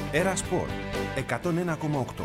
Έρα Σπορ 101,8.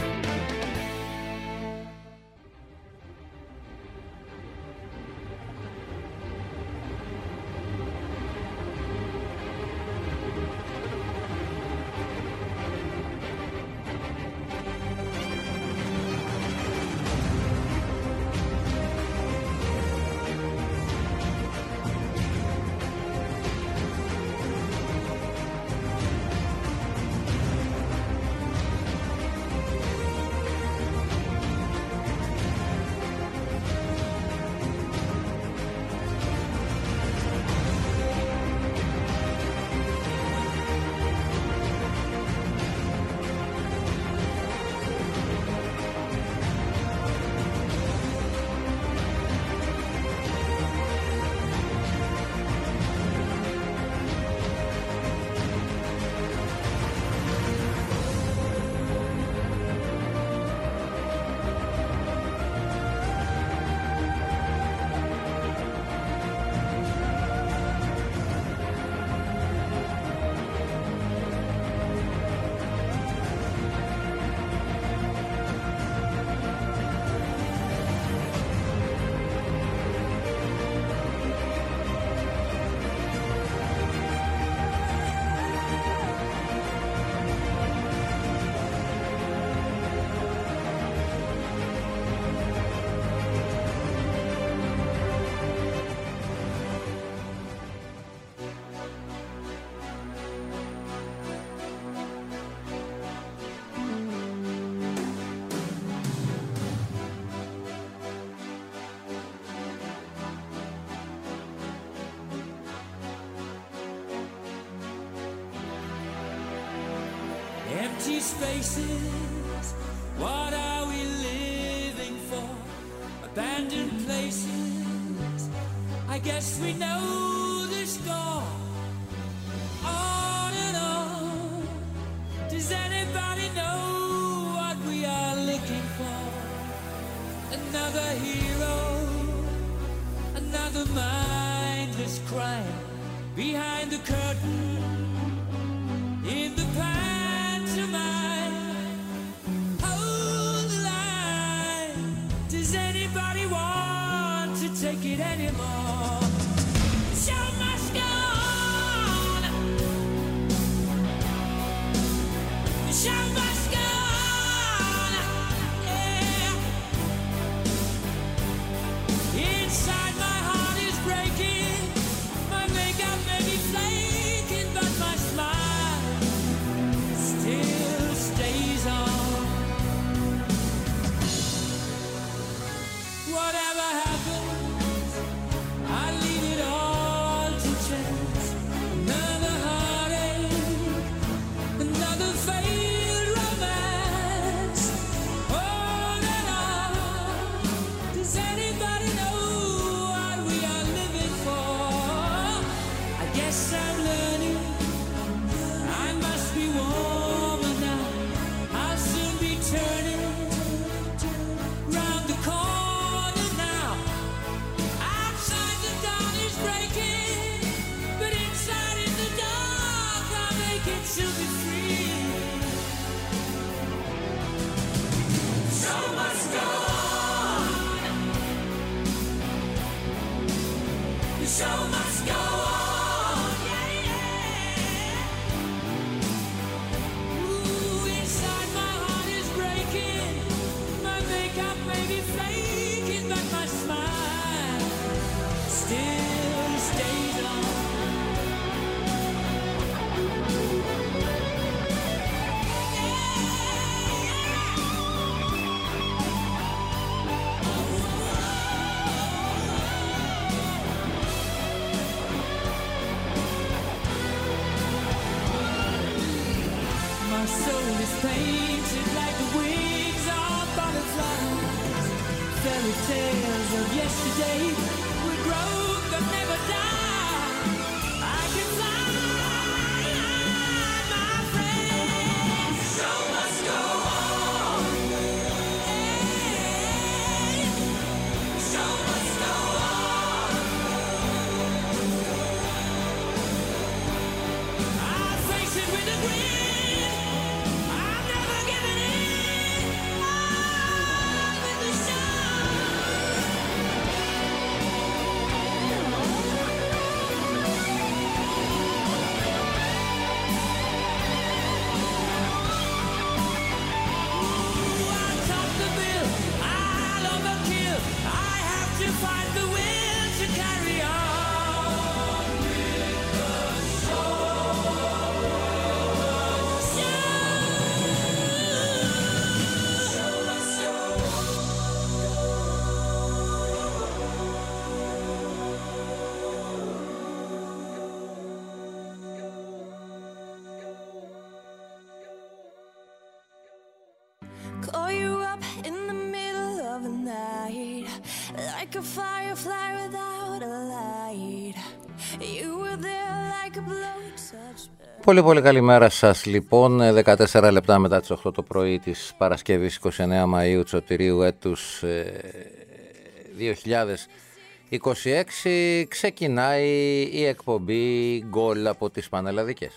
Empty spaces, what are we living for? Abandoned places, I guess we know the score. On and on, does anybody know what we are looking for? Another hero, another mindless crime, behind the curtain, in the past. Hold the line. Does anybody want to take it anymore? The show must go on. The show must go on. Yeah. Inside my heart is breaking. My makeup may be flaking, but my smile still stays on. Whatever happens, I leave it all to chance. Another heartache, another failed romance. On and on. Does anybody know what we are living for? I guess I'm learning. I must be warmer now. I'll soon be turning round the corner now. Outside the dawn is breaking, but inside in the dark I'll make it to be free. The show must go on. The show must go on. Yeah, yeah. Ooh, inside my heart is breaking. My makeup may be flaking, but my smile still stays on. My soul is painted like the wings of butterflies. Fairy tales of yesterday will grow but never die. I can fly, my friend. The show must go on. The show must go on. I'll face it with a grin. call you up in the middle of the night, like a firefly without a light. You were there like a blow touch. Πολύ πολύ καλημέρα σας λοιπόν, 14 λεπτά μετά τις 8 το πρωί της Παρασκευής 29 Μαΐου Τσωτηρίου έτους 2026 ξεκινάει η εκπομπή Γκολ από τις Πανελλαδικές.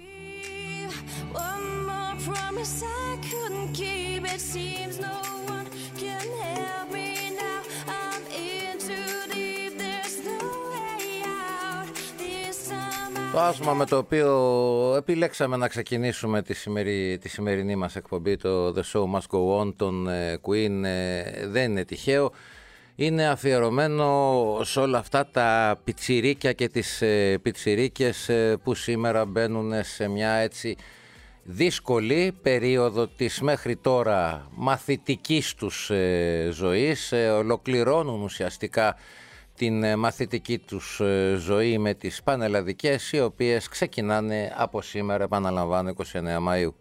Το άσμα με το οποίο επιλέξαμε να ξεκινήσουμε τη σημερινή μας εκπομπή, το The Show Must Go On των Queen, δεν είναι τυχαίο. Είναι αφιερωμένο σε όλα αυτά τα πιτσιρίκια και τις πιτσιρίκες που σήμερα μπαίνουν σε μια έτσι δύσκολη περίοδο της μέχρι τώρα μαθητικής τους ζωής. Ολοκληρώνουν ουσιαστικά την μαθητική τους ζωή με τις πανελλαδικές, οι οποίες ξεκινάνε από σήμερα, επαναλαμβάνω, 29 Μαΐου.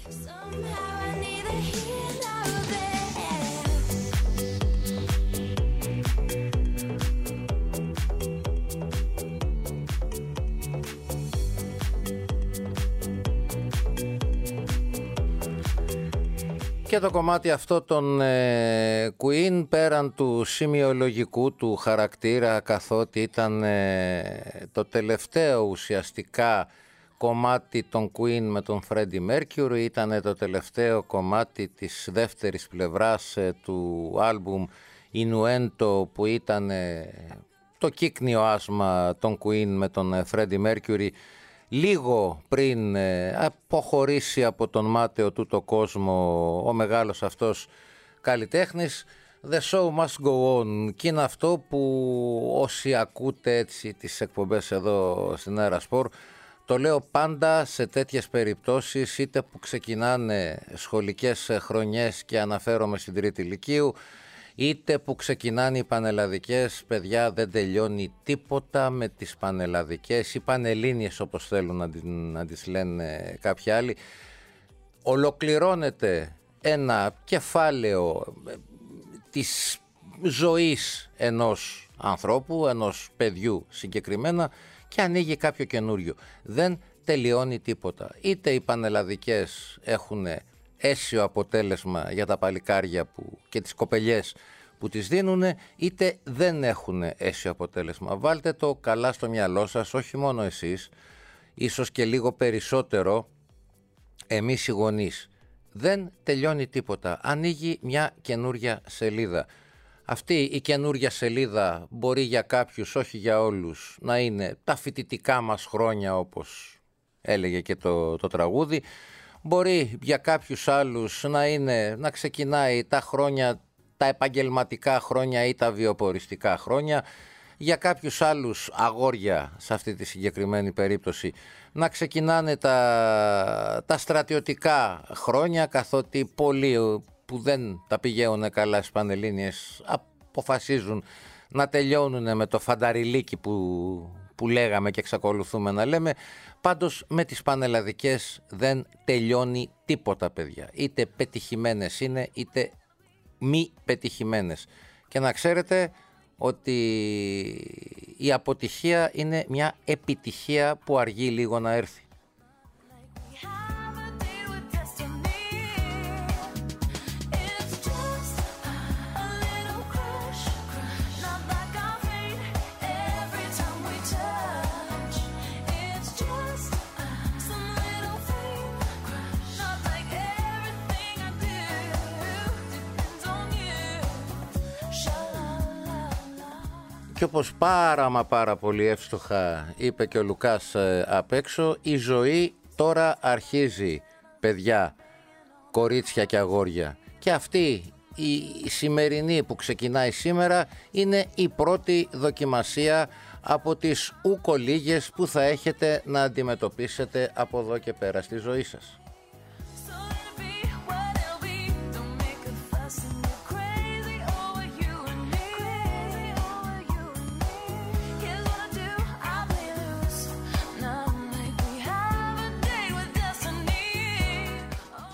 Και το κομμάτι αυτό των Queen, πέραν του σημειολογικού του χαρακτήρα, καθότι ήταν το τελευταίο ουσιαστικά κομμάτι των Queen με τον Freddie Mercury, ήταν το τελευταίο κομμάτι της δεύτερης πλευράς του άλμπουμ Innuendo, που ήταν το κύκνιο άσμα των Queen με τον Freddie Mercury, λίγο πριν αποχωρήσει από τον μάταιο τούτο κόσμο ο μεγάλος αυτός καλλιτέχνης. The show must go on, και είναι αυτό που όσοι ακούτε έτσι τις εκπομπές εδώ στην Aera Sport, το λέω πάντα σε τέτοιες περιπτώσεις, είτε που ξεκινάνε σχολικές χρονιές και αναφέρομαι στην τρίτη λυκείου, είτε που ξεκινάνε οι πανελλαδικές, παιδιά, δεν τελειώνει τίποτα με τις πανελλαδικές, οι πανελλήνιες όπως θέλουν να τις λένε κάποιοι άλλοι. Ολοκληρώνεται ένα κεφάλαιο της ζωής ενός ανθρώπου, ενός παιδιού συγκεκριμένα, και ανοίγει κάποιο καινούριο. Δεν τελειώνει τίποτα. Είτε οι πανελλαδικές έχουν αίσιο αποτέλεσμα για τα παλικάρια και τις κοπελιές που τις δίνουν, είτε δεν έχουν αίσιο αποτέλεσμα. Βάλτε το καλά στο μυαλό σας, όχι μόνο εσείς, ίσως και λίγο περισσότερο εμείς οι γονείς. Δεν τελειώνει τίποτα. Ανοίγει μια καινούρια σελίδα. Αυτή η καινούρια σελίδα μπορεί για κάποιους, όχι για όλους, να είναι τα φοιτητικά μας χρόνια, όπως έλεγε και το τραγούδι. Μπορεί για κάποιους άλλους να ξεκινάει τα χρόνια, τα επαγγελματικά χρόνια ή τα βιοποριστικά χρόνια. Για κάποιους άλλους αγόρια, σε αυτή τη συγκεκριμένη περίπτωση, να ξεκινάνε τα στρατιωτικά χρόνια, καθότι πολλοί που δεν τα πηγαίνουν καλά στις πανελλήνιες αποφασίζουν να τελειώνουν με το φανταριλίκι που λέγαμε και εξακολουθούμε να λέμε. Πάντως με τις πανελλαδικές δεν τελειώνει τίποτα, παιδιά. Είτε πετυχημένες είναι, είτε μη πετυχημένες. Και να ξέρετε ότι η αποτυχία είναι μια επιτυχία που αργεί λίγο να έρθει. Και όπως πάρα πολύ εύστοχα είπε και ο Λουκάς απ' έξω, η ζωή τώρα αρχίζει, παιδιά, κορίτσια και αγόρια. Και αυτή η σημερινή που ξεκινάει σήμερα είναι η πρώτη δοκιμασία από τις ούκο λίγες που θα έχετε να αντιμετωπίσετε από εδώ και πέρα στη ζωή σας.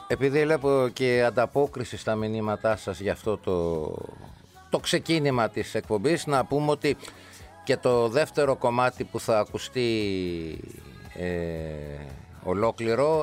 Επειδή βλέπω και ανταπόκριση στα μηνύματά σας για αυτό το ξεκίνημα της εκπομπής, να πούμε ότι και το δεύτερο κομμάτι που θα ακουστεί ολόκληρο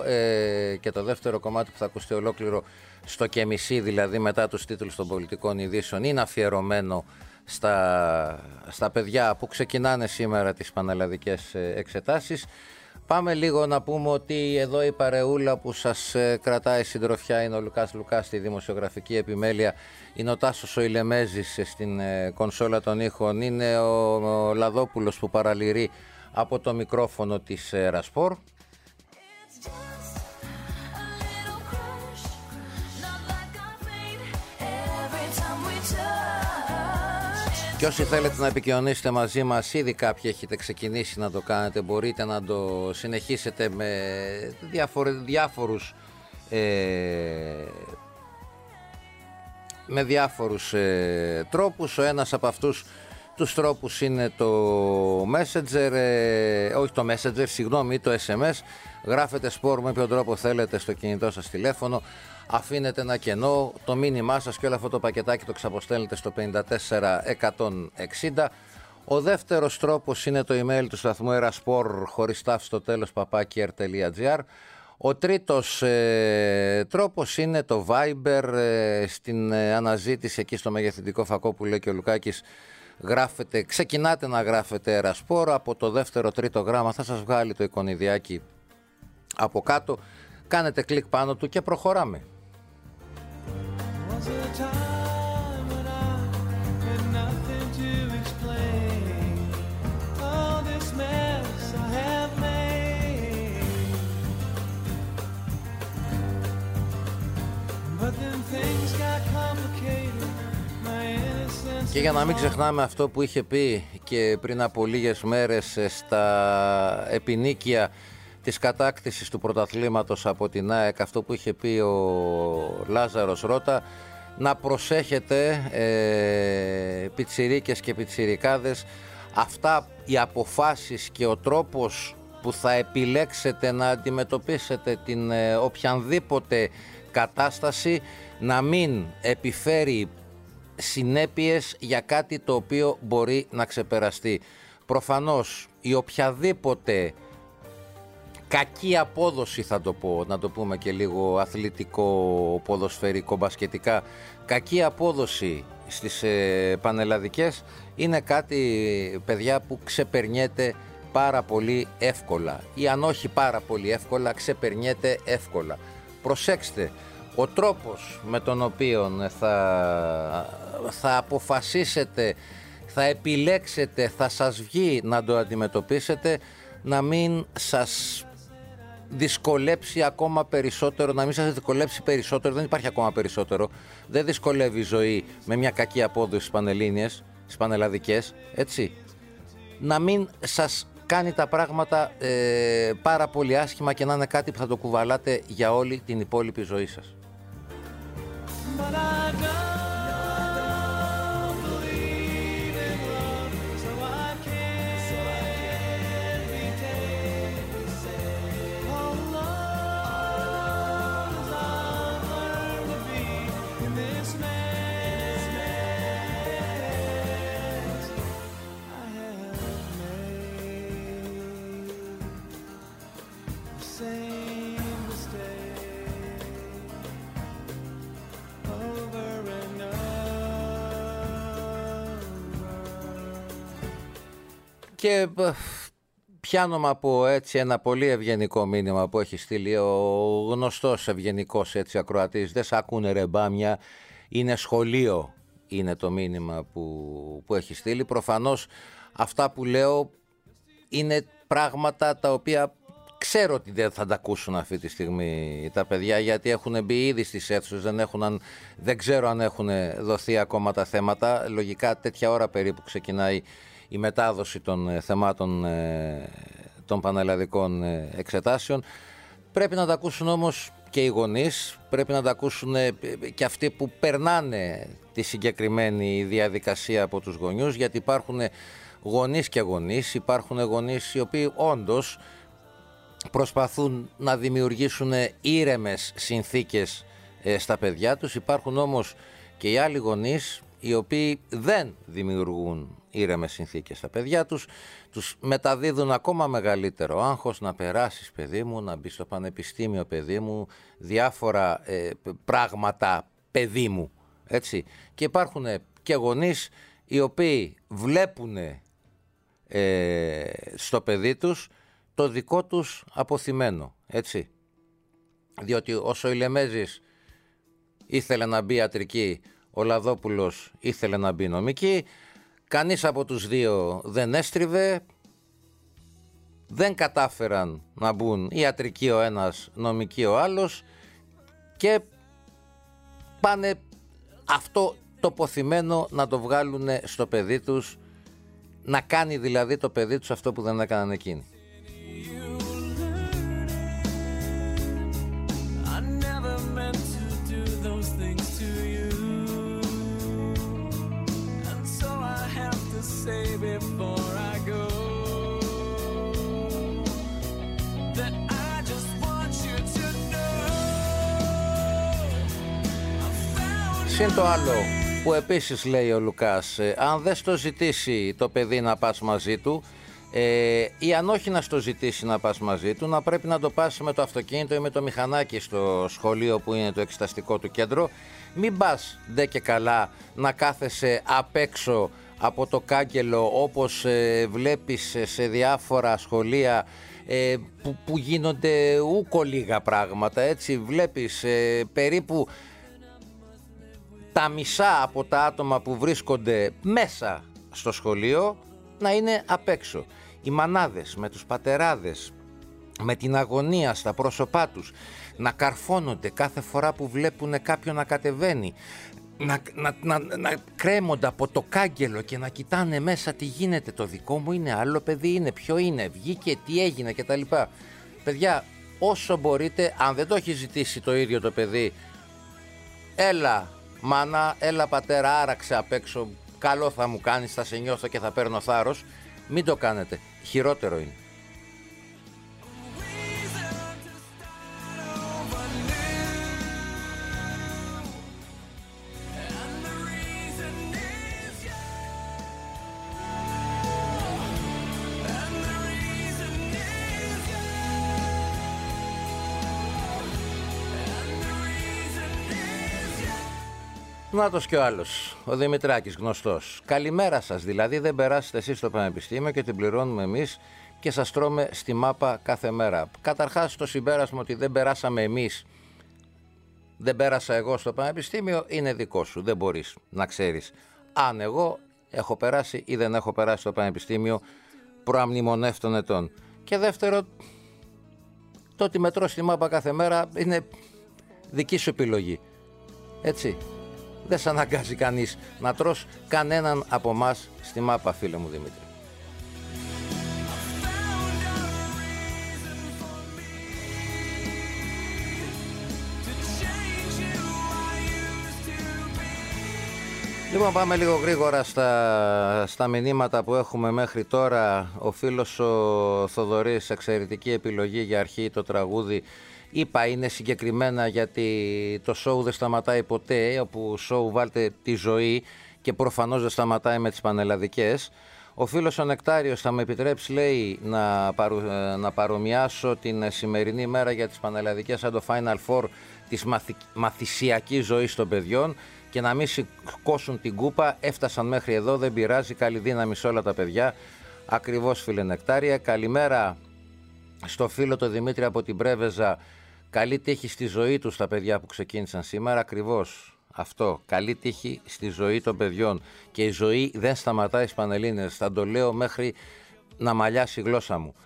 στο και δηλαδή μετά τους τίτλους των πολιτικών ειδήσεων, είναι αφιερωμένο στα παιδιά που ξεκινάνε σήμερα τις πανελλαδικές εξετάσεις. Πάμε λίγο να πούμε ότι εδώ η παρεούλα που σας κρατάει συντροφιά είναι ο Λουκάς Λουκάς στη δημοσιογραφική επιμέλεια, είναι ο Τάσος ο Ηλεμέζης στην κονσόλα των ήχων, είναι ο Λαδόπουλος που παραλυρεί από το μικρόφωνο της Ρασπορ. Και όσοι θέλετε να επικοινωνήσετε μαζί μας, ήδη κάποιοι έχετε ξεκινήσει να το κάνετε, μπορείτε να το συνεχίσετε με διάφορους τρόπους. Ο ένας από αυτούς τους τρόπους είναι το Messenger, το SMS. Γράφετε σπορ με ποιον τρόπο θέλετε στο κινητό σας τηλέφωνο. Αφήνετε ένα κενό, το μήνυμά σας και όλο αυτό το πακετάκι το ξαποστέλνετε στο 54160. Ο δεύτερος τρόπος είναι το email του σταθμού eraspor χωρίς τάφ στο τέλος @r.gr. Ο τρίτος τρόπος είναι το Viber, στην αναζήτηση εκεί στο μεγεθυντικό φακό που λέει και ο Λουκάκης, ξεκινάτε να γράφετε eraspor, από το δεύτερο τρίτο γράμμα θα σας βγάλει το εικονιδιάκι από κάτω, κάνετε κλικ πάνω του και προχωράμε. Και για να μην ξεχνάμε αυτό που είχε πει και πριν από λίγες μέρες στα επινίκια της κατάκτησης του πρωταθλήματος από την ΑΕΚ, αυτό που είχε πει ο Λάζαρος Ρώτα, να προσέχετε πιτσιρίκες και πιτσιρικάδες, αυτά οι αποφάσεις και ο τρόπος που θα επιλέξετε να αντιμετωπίσετε την οποιανδήποτε κατάσταση να μην επιφέρει συνέπειες για κάτι το οποίο μπορεί να ξεπεραστεί. Προφανώς η οποιαδήποτε κακή απόδοση, θα το πω, να το πούμε και λίγο αθλητικό, ποδοσφαιρικό, μπασκετικά, κακή απόδοση στις πανελλαδικές είναι κάτι, παιδιά, που ξεπερνιέται πάρα πολύ εύκολα, ή αν όχι πάρα πολύ εύκολα, ξεπερνιέται εύκολα. Προσέξτε, ο τρόπος με τον οποίο θα αποφασίσετε, θα επιλέξετε, θα σας βγει να το αντιμετωπίσετε, να μην σας δυσκολέψει ακόμα περισσότερο, να μην σας δυσκολέψει περισσότερο, δεν υπάρχει ακόμα περισσότερο, δεν δυσκολεύει η ζωή με μια κακή απόδοση στις πανελλήνιες, στις πανελλαδικές, έτσι, να μην σας κάνει τα πράγματα πάρα πολύ άσχημα και να είναι κάτι που θα το κουβαλάτε για όλη την υπόλοιπη ζωή σας. Και πιάνομαι από έτσι ένα πολύ ευγενικό μήνυμα που έχει στείλει ο γνωστός ευγενικός έτσι ακροατής. Δεν σ' ακούνε ρε μπάμια, είναι σχολείο, είναι το μήνυμα που έχει στείλει. Προφανώς αυτά που λέω είναι πράγματα τα οποία ξέρω ότι δεν θα τα ακούσουν αυτή τη στιγμή τα παιδιά, γιατί έχουν μπει ήδη στις αίθουσες, δεν ξέρω αν έχουν δοθεί ακόμα τα θέματα. Λογικά τέτοια ώρα περίπου ξεκινάει η μετάδοση των θεμάτων των πανελλαδικών εξετάσεων. Πρέπει να τα ακούσουν όμως και οι γονείς, πρέπει να τα ακούσουν και αυτοί που περνάνε τη συγκεκριμένη διαδικασία από τους γονιούς, γιατί υπάρχουν γονείς και γονείς, υπάρχουν γονείς οι οποίοι όντως προσπαθούν να δημιουργήσουν ήρεμες συνθήκες στα παιδιά τους. Υπάρχουν όμως και οι άλλοι γονείς οι οποίοι δεν δημιουργούν ήρεμες συνθήκες στα παιδιά τους, τους μεταδίδουν ακόμα μεγαλύτερο άγχος, να περάσεις παιδί μου, να μπεις στο πανεπιστήμιο παιδί μου, διάφορα πράγματα παιδί μου, έτσι. Και υπάρχουν και γονείς οι οποίοι βλέπουν στο παιδί τους το δικό τους αποθυμένο, έτσι. Διότι ο Σοηλεμέζης ήθελε να μπει ιατρική, ο Λαδόπουλος ήθελε να μπει νομική, κανείς από τους δύο δεν έστριβε, δεν κατάφεραν να μπουν ιατρική ο ένας, νομική ο άλλος και πάνε αυτό το ποθημένο να το βγάλουν στο παιδί τους, να κάνει δηλαδή το παιδί τους αυτό που δεν έκαναν εκείνοι. Συν το άλλο που επίσης λέει ο Λουκάς, αν δεν στο ζητήσει το παιδί να πας μαζί του, ή αν όχι να στο ζητήσει να πας μαζί του, να πρέπει να το πας με το αυτοκίνητο ή με το μηχανάκι στο σχολείο που είναι το εξεταστικό του κέντρο. Μην πας ντε και καλά να κάθεσαι απ' έξω από το κάγκελο, όπως βλέπεις σε διάφορα σχολεία που γίνονται ούκο λίγα πράγματα, έτσι. Βλέπεις περίπου τα μισά από τα άτομα που βρίσκονται μέσα στο σχολείο να είναι απ' έξω. Οι μανάδες με τους πατεράδες, με την αγωνία στα πρόσωπά τους, να καρφώνονται κάθε φορά που βλέπουν κάποιον να κατεβαίνει, να κρέμονται από το κάγκελο και να κοιτάνε μέσα τι γίνεται, το δικό μου είναι, άλλο παιδί είναι, ποιο είναι, βγήκε, τι έγινε κτλ. Παιδιά, όσο μπορείτε, αν δεν το έχει ζητήσει το ίδιο το παιδί, έλα μάνα, έλα πατέρα, άραξε απ' έξω, καλό θα μου κάνεις, θα σε νιώθω και θα παίρνω θάρρος. Μην το κάνετε, χειρότερο είναι. Νάτος και ο άλλος, ο Δημητράκης, γνωστός. Καλημέρα σας, δηλαδή δεν περάσετε εσείς στο πανεπιστήμιο και την πληρώνουμε εμείς και σας τρώμε στη μάπα κάθε μέρα. Καταρχάς το συμπέρασμα ότι δεν περάσαμε εμείς, δεν πέρασα εγώ στο πανεπιστήμιο, είναι δικό σου. Δεν μπορείς να ξέρεις αν εγώ έχω περάσει ή δεν έχω περάσει στο πανεπιστήμιο προαμνημονεύτων ετών. Και δεύτερο, το ότι μετρώ στη μάπα κάθε μέρα είναι δική σου επιλογή. Έτσι. Δεν σε αναγκάζει κανείς να τρως κανέναν από εμάς στη μάπα, φίλε μου Δημήτρη. Λοιπόν, πάμε λίγο γρήγορα στα μηνύματα που έχουμε μέχρι τώρα. Ο φίλος ο Θοδωρής, εξαιρετική επιλογή για αρχή το τραγούδι. Είπα, είναι συγκεκριμένα γιατί το show δεν σταματάει ποτέ, όπου show βάλτε τη ζωή και προφανώς δεν σταματάει με τις πανελλαδικές. Ο φίλος ο Νεκτάριος θα με επιτρέψει, λέει, να παρομοιάσω την σημερινή μέρα για τις πανελλαδικές σαν το Final Four της μαθησιακής ζωής των παιδιών και να μην σηκώσουν την κούπα. Έφτασαν μέχρι εδώ, δεν πειράζει, καλή δύναμη σε όλα τα παιδιά. Ακριβώς, φίλε Νεκτάρια. Καλημέρα στο φίλο το Δημήτρη από την Πρέβεζα. Καλή τύχη στη ζωή τους τα παιδιά που ξεκίνησαν σήμερα. Ακριβώς αυτό. Καλή τύχη στη ζωή των παιδιών. Και η ζωή δεν σταματάει στις Πανελλήνες. Θα το λέω μέχρι να μαλλιάσει η γλώσσα μου.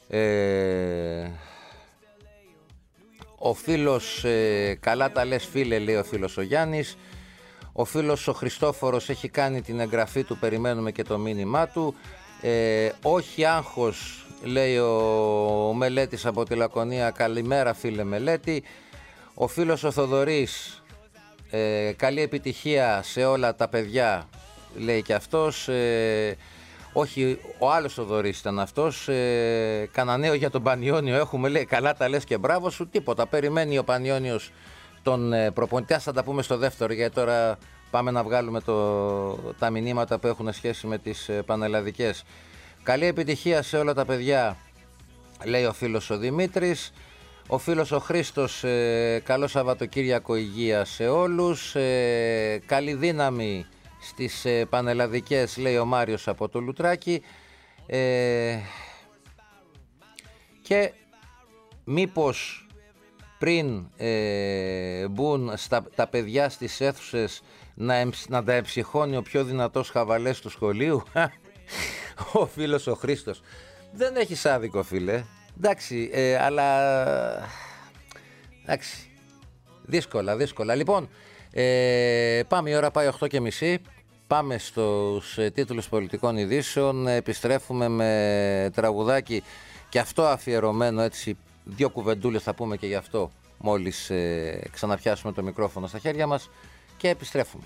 Ο φίλος, καλά τα λες φίλε, λέει ο φίλος ο Γιάννης. Ο φίλος ο Χριστόφορος έχει κάνει την εγγραφή του, περιμένουμε και το μήνυμά του. Όχι άγχος, λέει ο Μελέτης από τη Λακωνία. Καλημέρα φίλε Μελέτη. Ο φίλος ο Θοδωρής, καλή επιτυχία σε όλα τα παιδιά, λέει και αυτός. Όχι, ο άλλος ο Θοδωρής ήταν αυτός. Κανα νέο για τον Πανιόνιο έχουμε, λέει, καλά τα λες και μπράβο σου. Τίποτα, περιμένει ο Πανιόνιος τον προπονητή. Θα τα πούμε στο δεύτερο, γιατί τώρα πάμε να βγάλουμε τα μηνύματα που έχουν σχέση με τις πανελλαδικές. Καλή επιτυχία σε όλα τα παιδιά, λέει ο φίλος ο Δημήτρης. Ο φίλος ο Χρήστος, καλό Σαββατοκύριακο, υγεία σε όλους. Καλή δύναμη στις πανελλαδικές, λέει ο Μάριος από το Λουτράκι. Και μήπως πριν μπουν τα παιδιά στις αίθουσες να τα εμψυχώνει ο πιο δυνατός χαβαλές του σχολείου. Ο φίλος ο Χρήστος. Δεν έχεις άδικο, φίλε. Εντάξει, αλλά εντάξει, δύσκολα. Λοιπόν, πάμε, η ώρα πάει 8:30. Πάμε στους τίτλους πολιτικών ειδήσεων. Επιστρέφουμε με τραγουδάκι και αυτό αφιερωμένο, έτσι, 2 κουβεντούλες θα πούμε και γι' αυτό μόλις ξαναπιάσουμε το μικρόφωνο στα χέρια μας και επιστρέφουμε.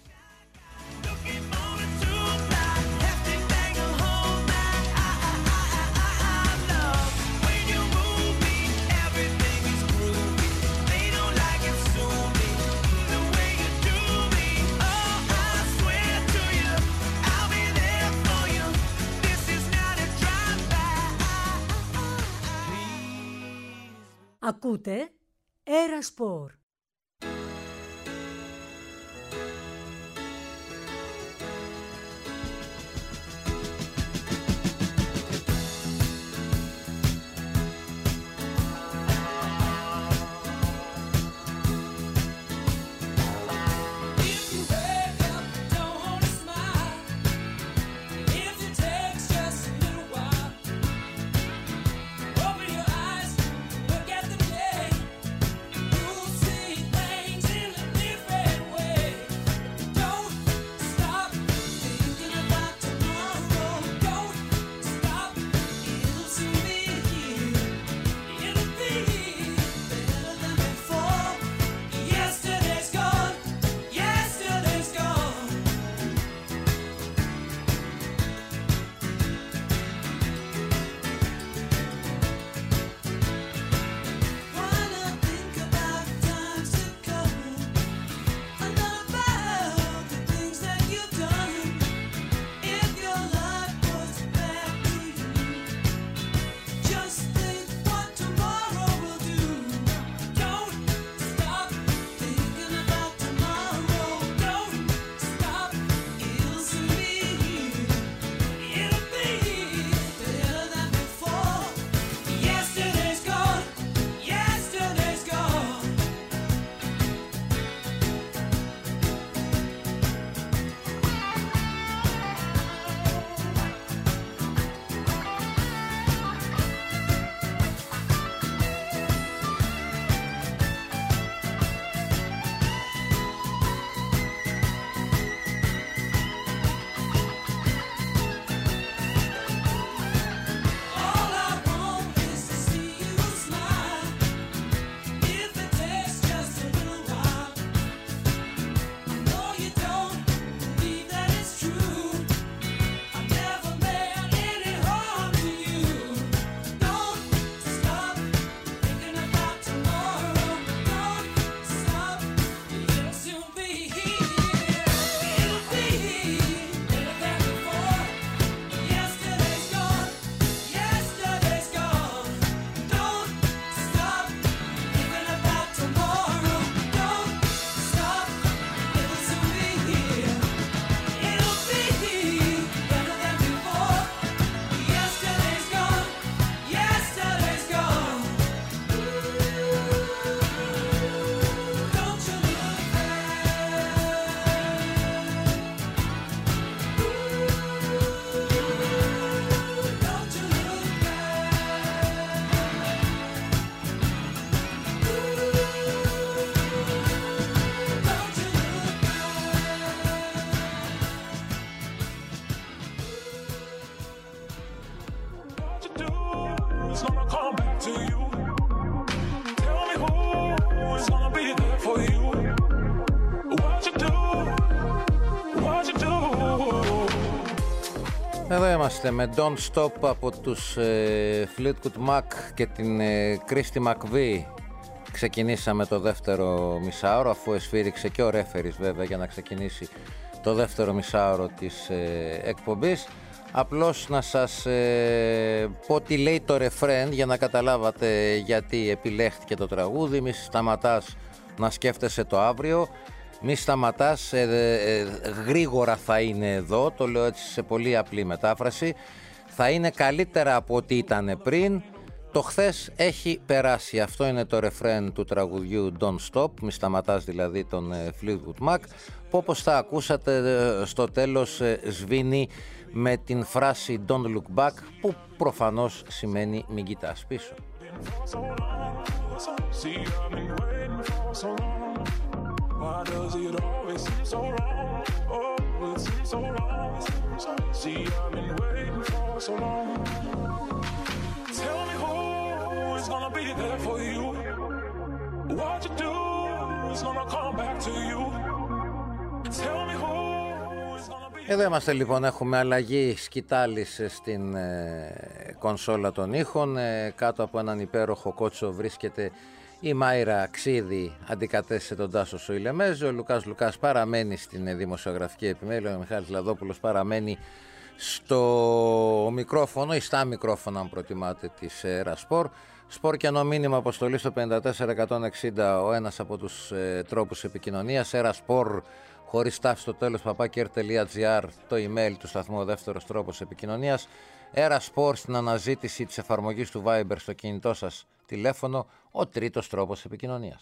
Ακούτε Έρα Σπορ. See Εδώ είμαστε με Don't Stop από τους Fleetwood Mac και την Christy McVie. Ξεκινήσαμε το δεύτερο μισάωρο, αφού εσφύριξε και ο ρέφερης βέβαια για να ξεκινήσει το δεύτερο μισάωρο της εκπομπής. Απλώς να σας πω τι λέει το ρεφρέν για να καταλάβατε γιατί επιλέχθηκε το τραγούδι. Μη σταματάς να σκέφτεσαι το αύριο, μη σταματάς, γρήγορα θα είναι εδώ, το λέω έτσι σε πολύ απλή μετάφραση. Θα είναι καλύτερα από ό,τι ήταν πριν. Το χθες έχει περάσει. Αυτό είναι το ρεφρέν του τραγουδιού Don't Stop, μη σταματάς δηλαδή τον Fleetwood Mac, που όπως θα ακούσατε στο τέλος σβήνει με την φράση Don't look back, που προφανώς σημαίνει μην κοιτάς πίσω. Gonna be there for you. What you do is gonna come back to you. Tell me who is gonna be. Εδώ είμαστε λοιπόν, έχουμε αλλαγή σκητάλης στην κονσόλα των ήχων. Κάτω από έναν υπέροχο κότσο βρίσκεται η Μάιρα Ξίδη, αντικατέστησε τον Τάσο Σοηλεμέζη. Ο Λουκάς παραμένει στην δημοσιογραφική επιμέλεια. Ο Μιχάλης Λαδόπουλος παραμένει στο μικρόφωνο ή στα μικρόφωνα, αν προτιμάτε, της Ρασπορ. Σπορ και μήνυμα αποστολή στο 54160, ο ένας από τους τρόπους επικοινωνίας. Ρασπορ χωρίς τάφη στο τέλος, @r.gr, το email του σταθμού, ο δεύτερος τρόπος επικοινωνίας. Ρασπορ στην αναζήτηση της εφαρμογής του Viber στο κινητό σας τηλέφωνο, ο τρίτος τρόπος επικοινωνίας.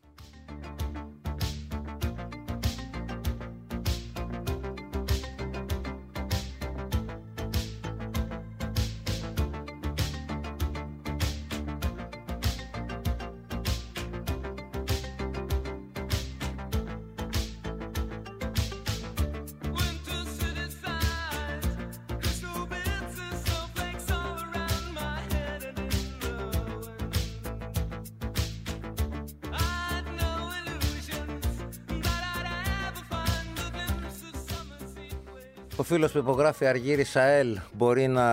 Ο φίλος που υπογράφει Αργύρης ΑΕΛ μπορεί να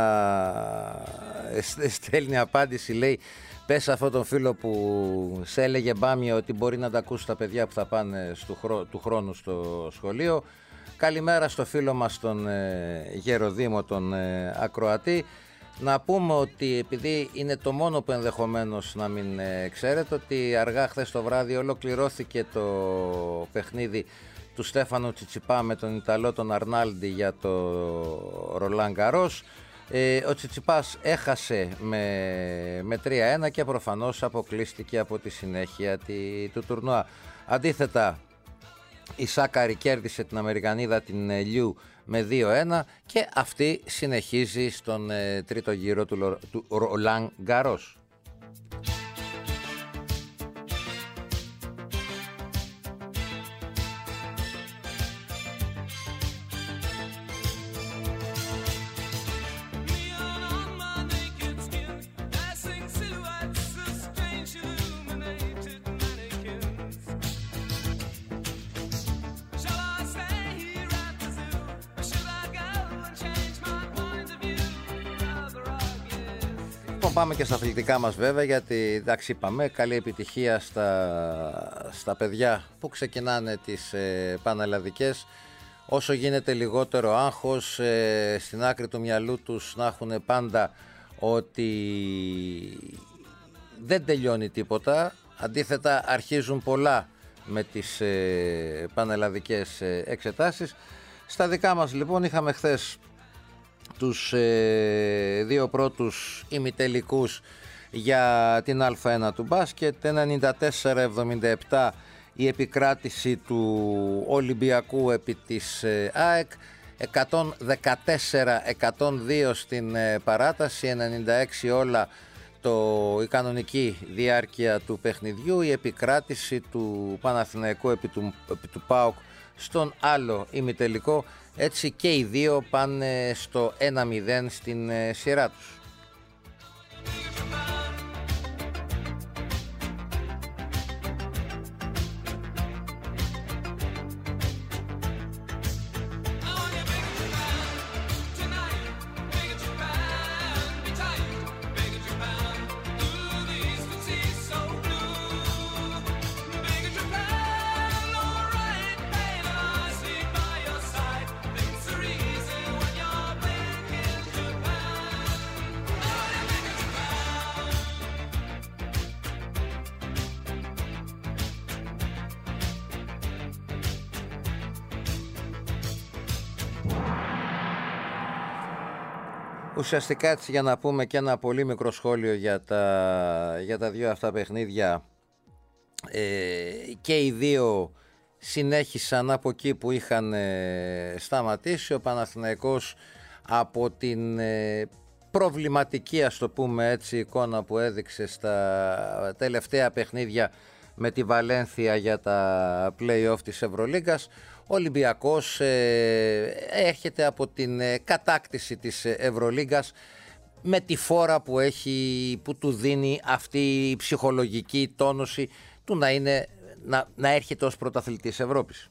στέλνει απάντηση, λέει, πες αυτόν τον φίλο που σε έλεγε μπάμια ότι μπορεί να τα ακούσει τα παιδιά που θα πάνε του χρόνου στο σχολείο. Καλημέρα στο φίλο μας τον Γεροδήμο, τον ακροατή. Να πούμε ότι επειδή είναι το μόνο που ενδεχομένως να μην ξέρετε, ότι αργά χθες το βράδυ ολοκληρώθηκε το παιχνίδι του Στέφανου Τσιτσιπά με τον Ιταλό τον Αρνάλντι για το Ρολάν Γκαρός. Ο Τσιτσιπάς έχασε με 3-1 και προφανώς αποκλείστηκε από τη συνέχεια του τουρνουά. Αντίθετα, η Σάκαρη κέρδισε την Αμερικανίδα την Λιου με 2-1 και αυτή συνεχίζει στον τρίτο γύρο του Ρολάν Γκαρός. Πάμε και στα αθλητικά μας βέβαια, γιατί εντάξει είπαμε, καλή επιτυχία στα παιδιά που ξεκινάνε τις πανελλαδικές. Όσο γίνεται λιγότερο άγχος, στην άκρη του μυαλού τους να έχουν πάντα ότι δεν τελειώνει τίποτα. Αντίθετα αρχίζουν πολλά με τις πανελλαδικές εξετάσεις. Στα δικά μας λοιπόν είχαμε χθες τους δύο πρώτους ημιτελικούς για την Α1 του μπάσκετ. 94-77 η επικράτηση του Ολυμπιακού επί της ΑΕΚ, 114-102 στην παράταση, 96 όλα η κανονική διάρκεια του παιχνιδιού. Η επικράτηση του Παναθηναϊκού επί του ΠΑΟΚ στον άλλο ημιτελικό. Έτσι και οι δύο πάνε στο 1-0 στην σειρά τους. Ουσιαστικά έτσι για να πούμε και ένα πολύ μικρό σχόλιο για τα δύο αυτά παιχνίδια, και οι δύο συνέχισαν από εκεί που είχαν σταματήσει. Ο Παναθηναϊκός από την προβληματική, ας το πούμε έτσι, εικόνα που έδειξε στα τελευταία παιχνίδια με τη Βαλένθια για τα play-off της Ευρωλίγκας. Ο Ολυμπιακός έρχεται από την κατάκτηση της Ευρωλίγκας με τη φόρα που του δίνει αυτή η ψυχολογική τόνωση του να έρχεται ως πρωταθλητής Ευρώπης.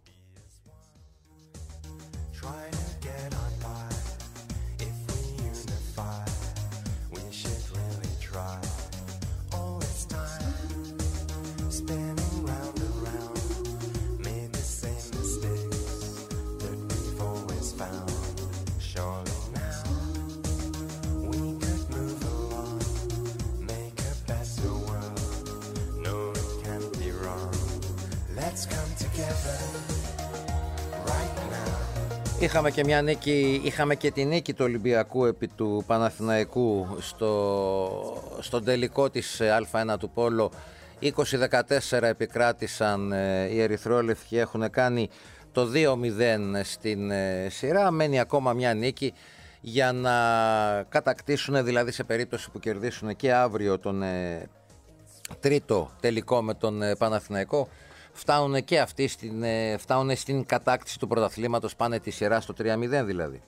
Είχαμε και μια νίκη, είχαμε και τη νίκη του Ολυμπιακού επί του Παναθηναϊκού στον τελικό της Α1 του Πόλο. 20-14 επικράτησαν οι ερυθρόλευκοι, έχουν κάνει το 2-0 στην σειρά. Μένει ακόμα μια νίκη για να κατακτήσουν, δηλαδή σε περίπτωση που κερδίσουν και αύριο τον τρίτο τελικό με τον Παναθηναϊκό, φτάνουν και αυτοί φτάνουν στην κατάκτηση του πρωταθλήματος, πάνε τη σειρά στο 3-0 δηλαδή.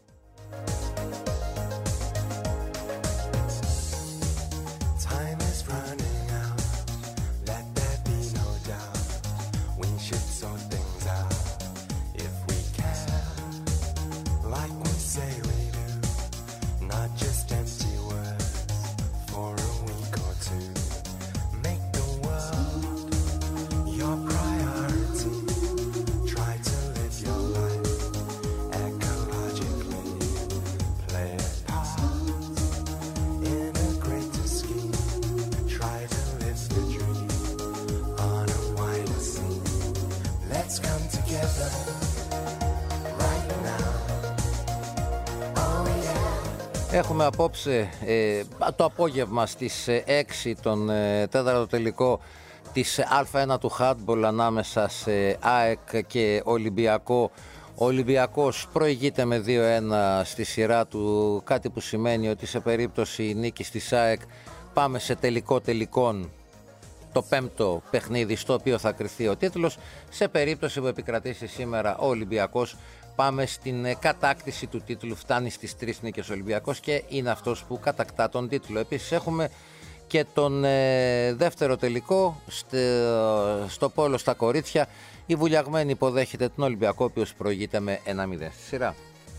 Έχουμε απόψε το απόγευμα στις 6 τον τέταρτο τελικό της Α1 του handball ανάμεσα σε ΑΕΚ και Ολυμπιακό. Ο Ολυμπιακός προηγείται με 2-1 στη σειρά του, κάτι που σημαίνει ότι σε περίπτωση νίκης της ΑΕΚ πάμε σε τελικό τελικών, το πέμπτο παιχνίδι στο οποίο θα κριθεί ο τίτλος. Σε περίπτωση που επικρατήσει σήμερα ο Ολυμπιακός, πάμε στην κατάκτηση του τίτλου, φτάνει στις 3 νίκες ο Ολυμπιακός και είναι αυτός που κατακτά τον τίτλο. Επίσης έχουμε και τον δεύτερο τελικό στο Πόλο στα κορίτσια. Η Βουλιαγμένη υποδέχεται τον Ολυμπιακό, ο οποίος προηγείται με 1-0 στη σειρά.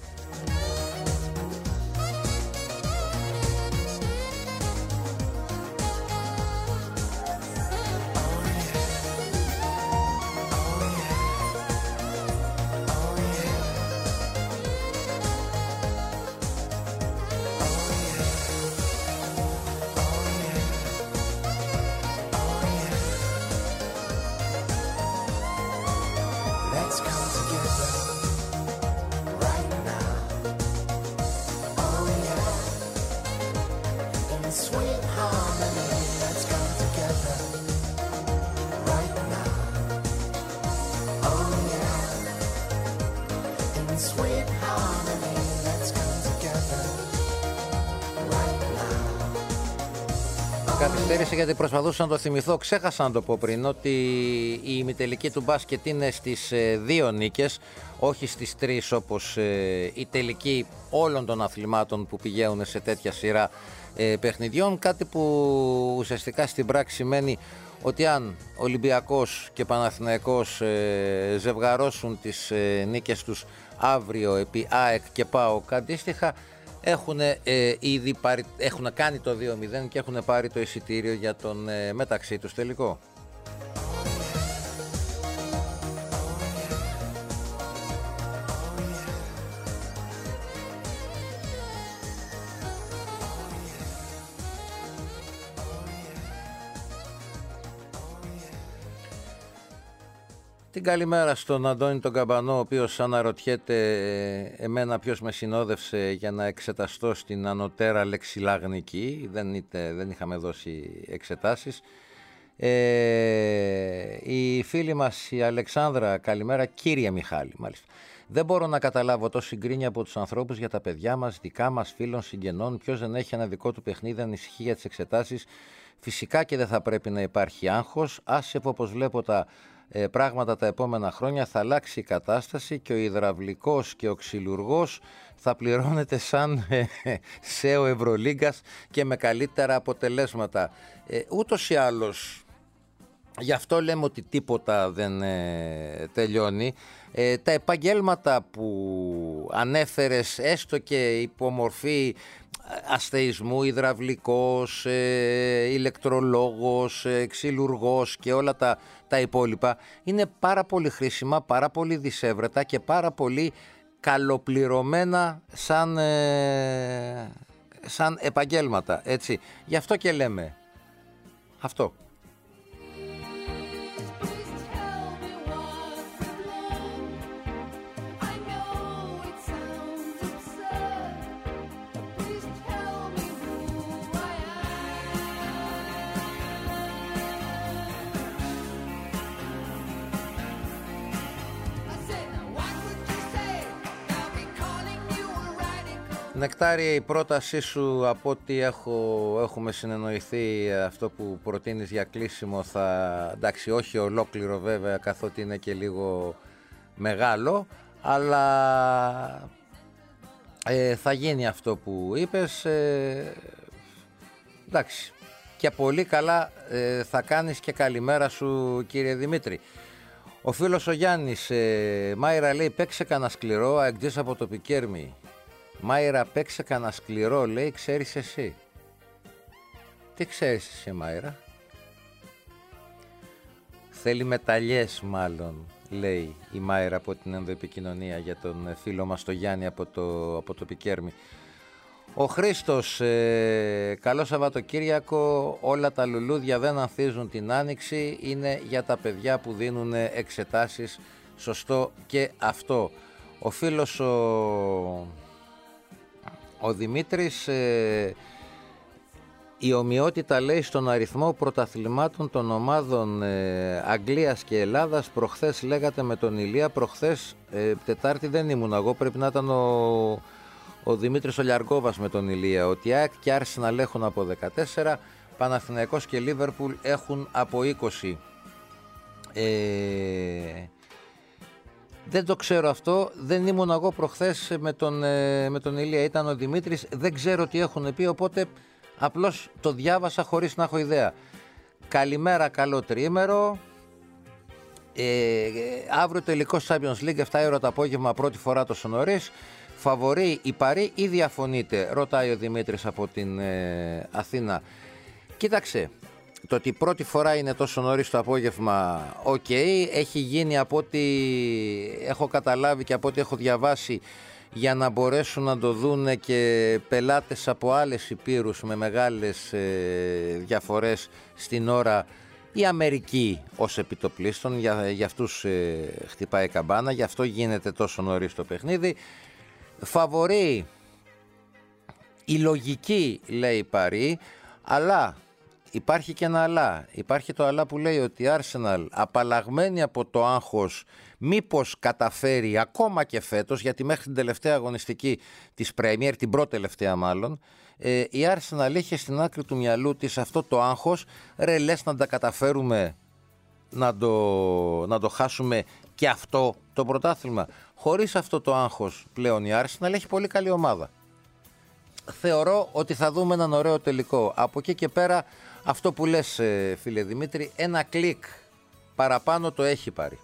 Καθυστέρησε γιατί προσπαθούσα να το θυμηθώ, ξέχασα να το πω πριν, ότι η ημιτελική του μπάσκετ είναι στις 2 νίκες, όχι στις 3 όπως η τελική όλων των αθλημάτων που πηγαίνουν σε τέτοια σειρά παιχνιδιών, κάτι που ουσιαστικά στην πράξη σημαίνει ότι αν Ολυμπιακός και Παναθηναϊκός ζευγαρώσουν τις νίκες τους αύριο επί ΑΕΚ και ΠΑΟΚ αντίστοιχα, έχουν κάνει το 2-0 και έχουν πάρει το εισιτήριο για τον μεταξύ τους τελικό. Την καλημέρα στον Αντώνη τον Καμπανό, ο οποίος αναρωτιέται εμένα ποιος με συνόδευσε για να εξεταστώ στην ανωτέρα λεξιλαγνική. Δεν είχαμε δώσει εξετάσεις. Η φίλη μας η Αλεξάνδρα, καλημέρα, κύριε Μιχάλη, μάλιστα. Δεν μπορώ να καταλάβω τόση γκρίνια από τους ανθρώπους για τα παιδιά μας, δικά μας, φίλων, συγγενών. Ποιος δεν έχει ένα δικό του παιχνίδι, ανησυχεί για τις εξετάσεις. Φυσικά και δεν θα πρέπει να υπάρχει άγχος. Άσε όπως βλέπω τα πράγματα τα επόμενα χρόνια, θα αλλάξει η κατάσταση και ο υδραυλικός και ο ξυλουργός θα πληρώνεται σαν ΣΕΟ Ευρωλίγκας και με καλύτερα αποτελέσματα. Ούτως ή άλλως, γι' αυτό λέμε ότι τίποτα δεν τελειώνει. Τα επαγγέλματα που ανέφερες, έστω και υπομορφή αστεϊσμού, υδραυλικός, ηλεκτρολόγος, ξυλουργός και όλα τα υπόλοιπα, είναι πάρα πολύ χρήσιμα, πάρα πολύ δισεύρετα και πάρα πολύ καλοπληρωμένα σαν επαγγέλματα, έτσι. Γι' αυτό και λέμε αυτό. Νεκτάρια, η πρότασή σου, από ό,τι έχουμε συνεννοηθεί, αυτό που προτείνεις για κλείσιμο, εντάξει, όχι ολόκληρο βέβαια, καθότι είναι και λίγο μεγάλο, αλλά θα γίνει αυτό που είπες, εντάξει, και πολύ καλά θα κάνεις. Και καλημέρα σου, κύριε Δημήτρη. Ο φίλος ο Γιάννης, Μάιρα, λέει, παίξε κανένα σκληρό, αεκτζής από το Πικέρμι. Μάιρα, παίξε κανένα σκληρό, λέει, ξέρεις εσύ. Τι ξέρεις εσύ, Μάιρα? Θέλει μεταλλιές μάλλον, λέει η Μάιρα από την ενδοεπικοινωνία, για τον φίλο μας το Γιάννη από το Πικέρμι. Ο Χρήστος, καλό Σαββατοκύριακο. Όλα τα λουλούδια δεν ανθίζουν την άνοιξη, είναι για τα παιδιά που δίνουν εξετάσεις. Σωστό και αυτό. Ο φίλος ο Δημήτρης, η ομοιότητα, λέει, στον αριθμό πρωταθλημάτων των ομάδων Αγγλίας και Ελλάδας. Προχθές λέγατε με τον Ηλία, προχθές Τετάρτη δεν ήμουν εγώ, πρέπει να ήταν ο Δημήτρης ο Λιαργόβας με τον Ηλία, ότι ΑΕΚ και Arsenal έχουν από 14, Παναθηναϊκός και Λίβερπουλ έχουν από 20. Δεν το ξέρω αυτό, δεν ήμουν εγώ προχθές με τον Ηλία, ήταν ο Δημήτρης, δεν ξέρω τι έχουν πει, οπότε απλώς το διάβασα χωρίς να έχω ιδέα. Καλημέρα, καλό τριήμερο. Αύριο τελικό Champions League, 7 ώρα το απόγευμα, πρώτη φορά τόσο νωρίς. Φαβορεί η Παρί ή διαφωνείτε, ρωτάει ο Δημήτρης από την Αθήνα. Κοίταξε, το ότι πρώτη φορά είναι τόσο νωρίς το απόγευμα, ok, έχει γίνει από ό,τι έχω καταλάβει και από ό,τι έχω διαβάσει, για να μπορέσουν να το δούνε και πελάτες από άλλες υπήρους με μεγάλες διαφορές στην ώρα. Η Αμερική ως επιτοπλίστων, για αυτούς χτυπάει καμπάνα, γι' αυτό γίνεται τόσο νωρίς το παιχνίδι. Φαβορεί η λογική, λέει η Παρί, αλλά υπάρχει και ένα αλλά. Υπάρχει το αλλά που λέει ότι η Arsenal, απαλλαγμένη από το άγχος, μήπως καταφέρει ακόμα και φέτος, γιατί μέχρι την τελευταία αγωνιστική της Premier, την πρώτη τελευταία μάλλον, η Arsenal είχε στην άκρη του μυαλού της αυτό το άγχος, ρε λες να τα καταφέρουμε να το χάσουμε και αυτό το πρωτάθλημα. Χωρίς αυτό το άγχος πλέον η Arsenal έχει πολύ καλή ομάδα. Θεωρώ ότι θα δούμε έναν ωραίο τελικό. Από εκεί και πέρα, αυτό που λες, φίλε Δημήτρη, ένα κλικ παραπάνω το έχει πάρει.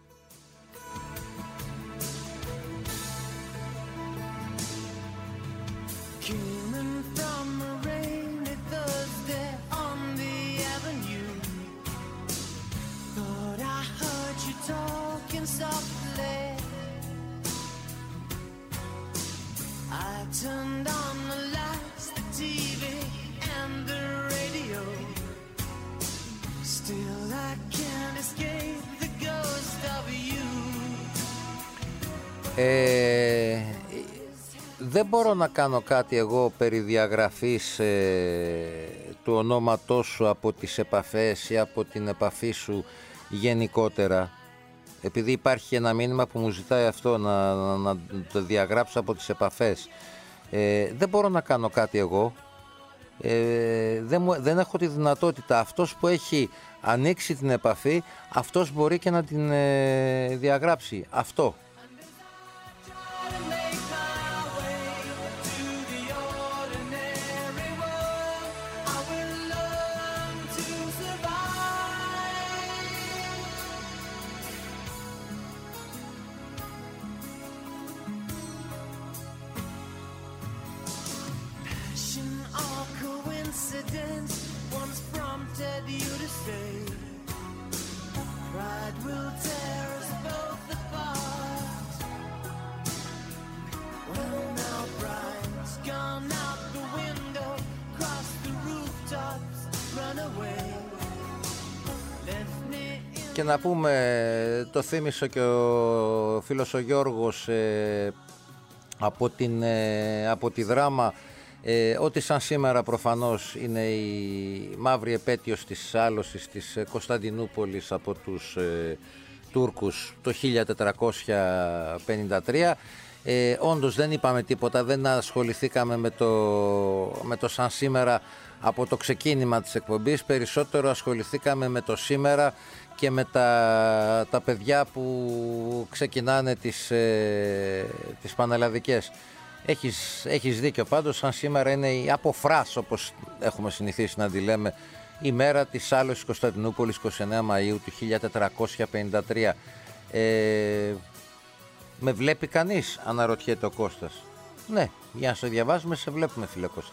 Turned on the lights, the TV and the radio. Still I can't escape the ghost of Δεν μπορώ να κάνω κάτι εγώ περί διαγραφής του ονόματός σου από τις επαφές ή από την επαφή σου γενικότερα, επειδή υπάρχει ένα μήνυμα που μου ζητάει αυτό να το διαγράψω από τις επαφές. Δεν μπορώ να κάνω κάτι εγώ. Δεν έχω τη δυνατότητα. Αυτός που έχει ανοίξει την επαφή, αυτός μπορεί και να την διαγράψει. Αυτό. Και να πούμε, το θύμισε και ο φίλος ο Γιώργος από τη Δράμα, ότι σαν σήμερα προφανώς είναι η μαύρη επέτειος της άλωσης της Κωνσταντινούπολης από τους Τούρκους το 1453. Όντως δεν είπαμε τίποτα, δεν ασχοληθήκαμε με το σαν σήμερα από το ξεκίνημα της εκπομπής. Περισσότερο ασχοληθήκαμε με το σήμερα και με τα παιδιά που ξεκινάνε τις πανελλαδικές. Έχεις δίκιο πάντως, σαν σήμερα είναι η αποφράς, όπως έχουμε συνηθίσει να τη λέμε, η μέρα της άλωσης Κωνσταντινούπολης 29 Μαΐου του 1453. Με βλέπει κανείς, αναρωτιέται ο Κώστας. Ναι, για να σε διαβάζουμε σε βλέπουμε, φίλε Κώστα.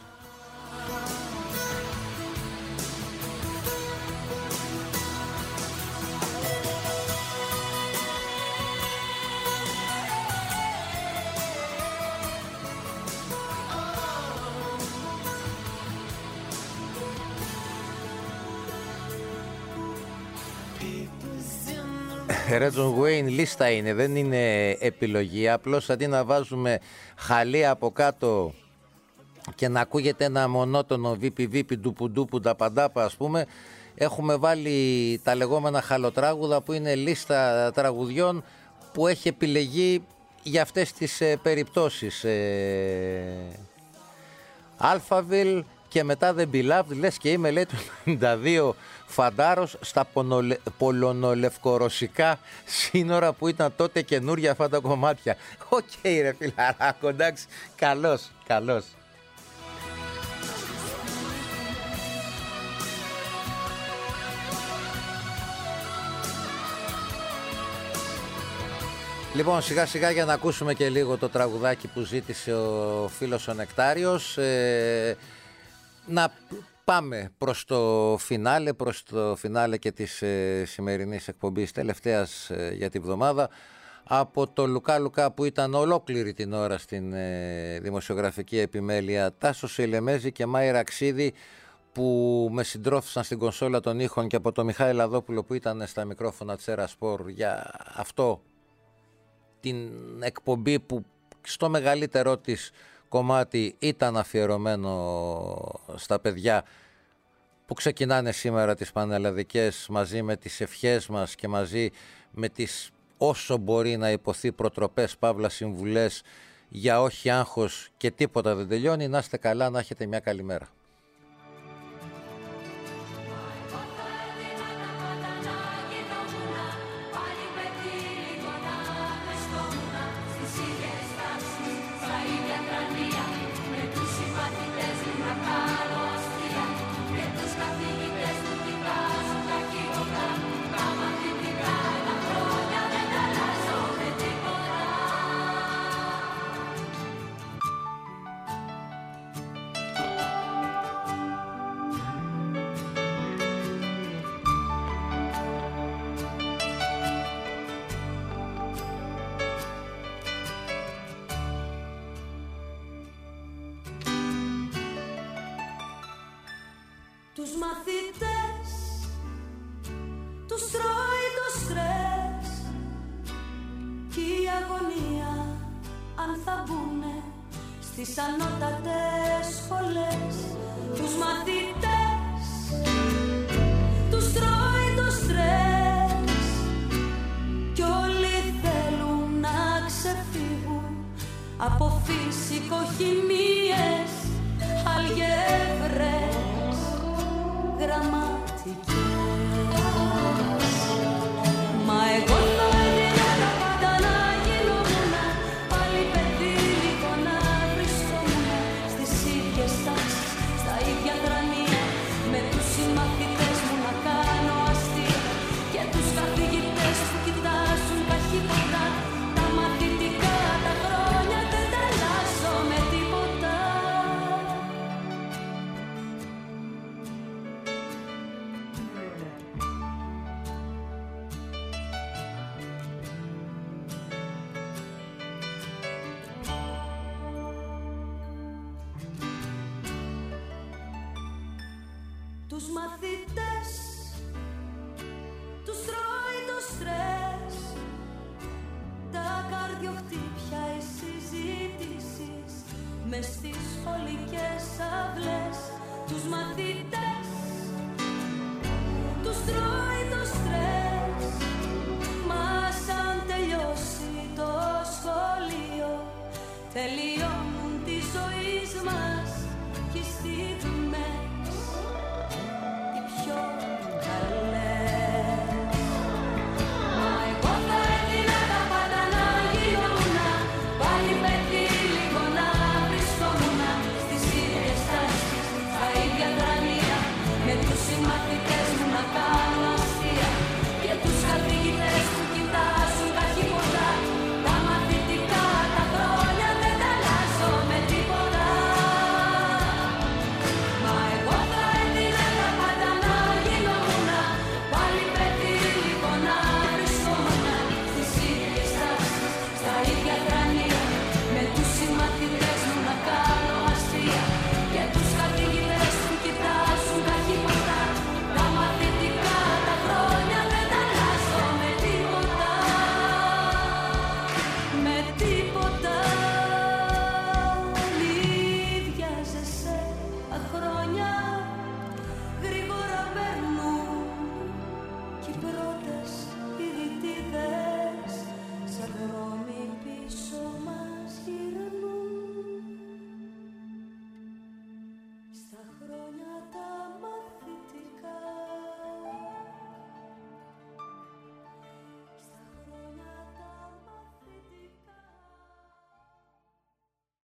Ρέτζον Γουέιν λίστα είναι, δεν είναι επιλογή. Απλώς αντί να βάζουμε χαλί από κάτω και να ακούγεται ένα μονότονο βίπι ντουπουντούπου νταπαντάπα, ας πούμε, έχουμε βάλει τα λεγόμενα χαλοτράγουδα, που είναι λίστα τραγουδιών που έχει επιλεγεί για αυτές τις περιπτώσεις. Alphaville και μετά The Beloved, λες και είμαι, λέει, το 92 φαντάρος στα πολωνολευκορωσικά σύνορα που ήταν τότε καινούρια αυτά τα κομμάτια. Οκ, ρε φιλαράκο, εντάξει, καλός. Λοιπόν, σιγά σιγά για να ακούσουμε και λίγο το τραγουδάκι που ζήτησε ο φίλος ο Νεκτάριος, να πάμε προς το φινάλε και της σημερινής εκπομπής, τελευταίας για τη βδομάδα, από το Λουκά που ήταν ολόκληρη την ώρα στην δημοσιογραφική επιμέλεια, Τάσο Σελεμέζη και Μάη Ραξίδη, που με συντρόφισαν στην κονσόλα των ήχων, και από το Μιχάλη Λαδόπουλο που ήταν στα μικρόφωνα της Έρα Σπορ για αυτό την εκπομπή που στο μεγαλύτερό της κομμάτι ήταν αφιερωμένο στα παιδιά που ξεκινάνε σήμερα τις πανελλαδικές, μαζί με τις ευχές μας και μαζί με τις όσο μπορεί να υποθεί προτροπές, παύλα συμβουλές για όχι άγχος και τίποτα δεν τελειώνει. Να είστε καλά, να έχετε μια καλή μέρα. Τους μαθητές τους τρώει το στρες κι η αγωνία στις ανώτατες σχολές. Τους μαθητές τους τρώει το στρες κι όλοι θέλουν να ξεφύγουν από φυσικοχημίες, αλγεύρες, γραμματικές. Μα εγώ θα έδινα τα πάντα να γινόμουν πάλι παιδί λίγο να βρισκόμουν στις ίδιες τάξεις, στα ίδια τρανία, με τους συμμαθητές μου να κάνω αστεία και τους καθηγητές που κοιτάζουν καχύποτα. Τα μαθητικά τα χρόνια δεν τα αλλάζω με τίποτα. Τους μαθητές